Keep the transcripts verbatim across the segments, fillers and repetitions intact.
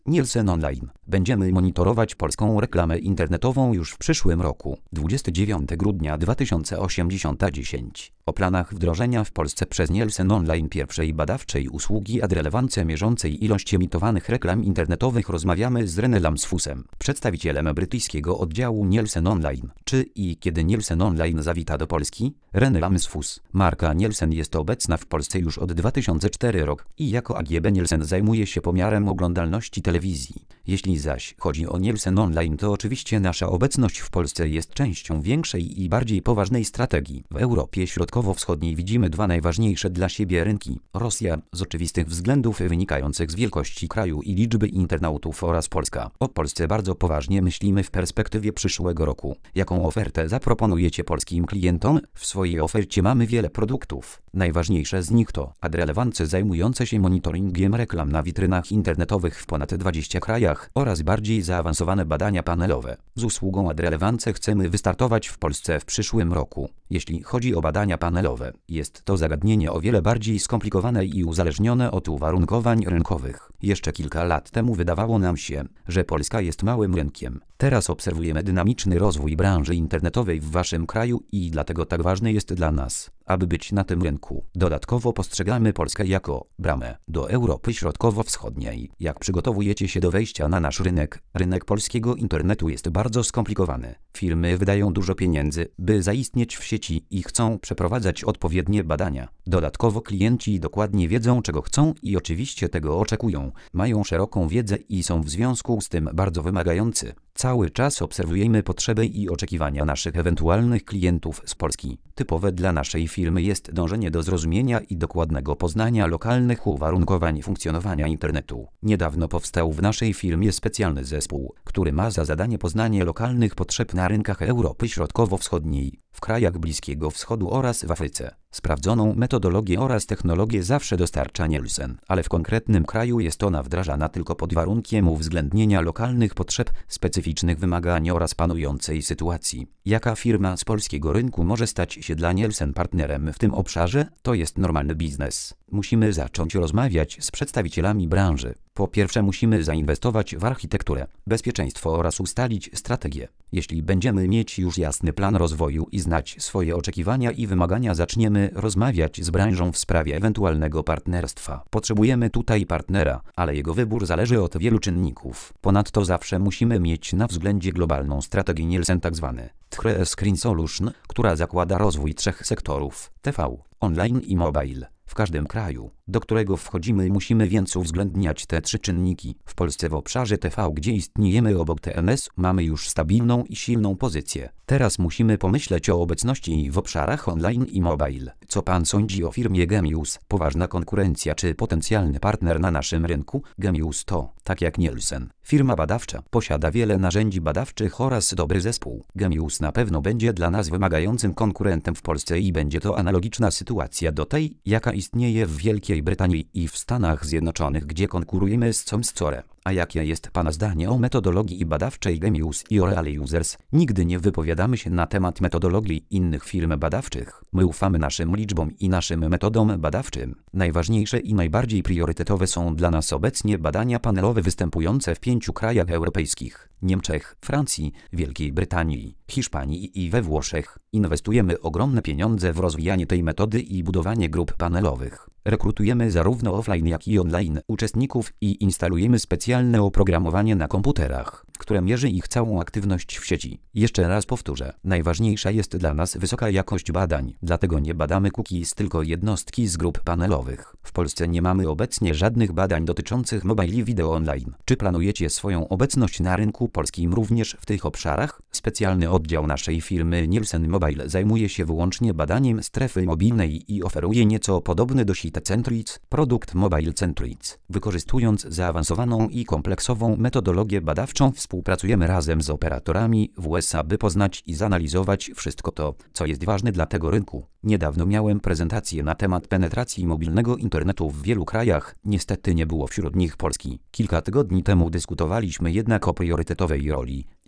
Nielsen Online. Będziemy monitorować polską reklamę internetową już w przyszłym roku. dwudziestego dziewiątego grudnia dwa tysiące osiemdziesiąt dziesięć. O planach wdrożenia w Polsce przez Nielsen Online pierwszej badawczej usługi ad relevance mierzącej ilość emitowanych reklam internetowych rozmawiamy z René Lamsfusem, przedstawicielem brytyjskiego oddziału Nielsen Online. Czy i kiedy Nielsen Online zawita do Polski? René Lamsfus. Marka Nielsen jest obecna w Polsce już od dwa tysiące czwartego roku i jako A G B Nielsen zajmuje się pomiarem oglądalności telewizji. Jeśli zaś chodzi o Nielsen Online, to oczywiście nasza obecność w Polsce jest częścią większej i bardziej poważnej strategii. W Europie Środkowo-Wschodniej widzimy dwa najważniejsze dla siebie rynki. Rosja, z oczywistych względów wynikających z wielkości kraju i liczby internautów, oraz Polska. O Polsce bardzo poważnie myślimy w perspektywie przyszłego roku. Jaką ofertę zaproponujecie polskim klientom? W swojej ofercie mamy wiele produktów. Najważniejsze z nich to ad relevance zajmujące się monitoringiem reklam na witrynach internetowych w ponad dwudziestu krajach oraz bardziej zaawansowane badania panelowe. Z usługą ad relevance chcemy wystartować w Polsce w przyszłym roku. Jeśli chodzi o badania panelowe, jest to zagadnienie o wiele bardziej skomplikowane i uzależnione od uwarunkowań rynkowych. Jeszcze kilka lat temu wydawało nam się, że Polska jest małym rynkiem. Teraz obserwujemy dynamiczny rozwój branży internetowej w waszym kraju i dlatego tak ważne jest dla nas, aby być na tym rynku. Dodatkowo postrzegamy Polskę jako bramę do Europy Środkowo-Wschodniej. Jak przygotowujecie się do wejścia na nasz rynek? Rynek polskiego internetu jest bardzo skomplikowany. Firmy wydają dużo pieniędzy, by zaistnieć w sieci i chcą przeprowadzać odpowiednie badania. Dodatkowo klienci dokładnie wiedzą, czego chcą i oczywiście tego oczekują. Mają szeroką wiedzę i są w związku z tym bardzo wymagający. Cały czas obserwujemy potrzeby i oczekiwania naszych ewentualnych klientów z Polski. Typowe dla naszej firmy jest dążenie do zrozumienia i dokładnego poznania lokalnych uwarunkowań funkcjonowania internetu. Niedawno powstał w naszej firmie specjalny zespół, który ma za zadanie poznanie lokalnych potrzeb na rynkach Europy Środkowo-Wschodniej, w krajach Bliskiego Wschodu oraz w Afryce. Sprawdzoną metodologię oraz technologię zawsze dostarcza Nielsen, ale w konkretnym kraju jest ona wdrażana tylko pod warunkiem uwzględnienia lokalnych potrzeb, specyficznych wymagań oraz panującej sytuacji. Jaka firma z polskiego rynku może stać się dla Nielsen partnerem w tym obszarze? To jest normalny biznes. Musimy zacząć rozmawiać z przedstawicielami branży. Po pierwsze musimy zainwestować w architekturę, bezpieczeństwo oraz ustalić strategię. Jeśli będziemy mieć już jasny plan rozwoju i znać swoje oczekiwania i wymagania, zaczniemy rozmawiać z branżą w sprawie ewentualnego partnerstwa. Potrzebujemy tutaj partnera, ale jego wybór zależy od wielu czynników. Ponadto zawsze musimy mieć na względzie globalną strategię Nielsen, tzw. Three Screen Solution, która zakłada rozwój trzech sektorów: T V, online i mobile. W każdym kraju, do którego wchodzimy, musimy więc uwzględniać te trzy czynniki. W Polsce w obszarze T V, gdzie istniejemy obok T N S, mamy już stabilną i silną pozycję. Teraz musimy pomyśleć o obecności w obszarach online i mobile. Co pan sądzi o firmie Gemius? Poważna konkurencja czy potencjalny partner na naszym rynku? Gemius to, tak jak Nielsen, firma badawcza. Posiada wiele narzędzi badawczych oraz dobry zespół. Gemius na pewno będzie dla nas wymagającym konkurentem w Polsce i będzie to analogiczna sytuacja do tej, jaka istnieje w Wielkiej Brytanii i w Stanach Zjednoczonych, gdzie konkurujemy z Comscore. A jakie jest pana zdanie o metodologii badawczej Gemius i Oreal Users? Nigdy nie wypowiadamy się na temat metodologii innych firm badawczych. My ufamy naszym liczbom i naszym metodom badawczym. Najważniejsze i najbardziej priorytetowe są dla nas obecnie badania panelowe występujące w pięciu krajach europejskich: Niemczech, Francji, Wielkiej Brytanii, Hiszpanii i we Włoszech. Inwestujemy ogromne pieniądze w rozwijanie tej metody i budowanie grup panelowych. Rekrutujemy zarówno offline, jak i online uczestników i instalujemy specjalne oprogramowanie na komputerach, które mierzy ich całą aktywność w sieci. Jeszcze raz powtórzę, najważniejsza jest dla nas wysoka jakość badań, dlatego nie badamy cookies, tylko jednostki z grup panelowych. W Polsce nie mamy obecnie żadnych badań dotyczących mobile i video online. Czy planujecie swoją obecność na rynku polskim również w tych obszarach? Specjalny oddział naszej firmy Nielsen Mobile zajmuje się wyłącznie badaniem strefy mobilnej i oferuje nieco podobny do Site Centric produkt Mobile Centric. Wykorzystując zaawansowaną i kompleksową metodologię badawczą, współpracujemy razem z operatorami w U S A, by poznać i zanalizować wszystko to, co jest ważne dla tego rynku. Niedawno miałem prezentację na temat penetracji mobilnego internetu w wielu krajach, niestety nie było wśród nich Polski. Kilka tygodni temu dyskutowaliśmy jednak o priorytetowej roli,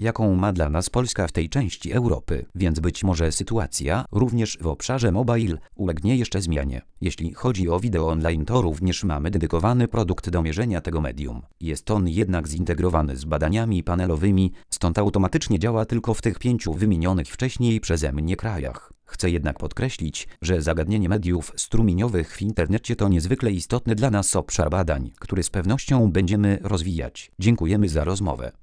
jaką ma dla nas Polska w tej części Europy, więc być może sytuacja, również w obszarze mobile, ulegnie jeszcze zmianie. Jeśli chodzi o wideo online, to również mamy dedykowany produkt do mierzenia tego medium. Jest on jednak zintegrowany z badaniami panelowymi, stąd automatycznie działa tylko w tych pięciu wymienionych wcześniej przeze mnie krajach. Chcę jednak podkreślić, że zagadnienie mediów strumieniowych w internecie to niezwykle istotny dla nas obszar badań, który z pewnością będziemy rozwijać. Dziękujemy za rozmowę.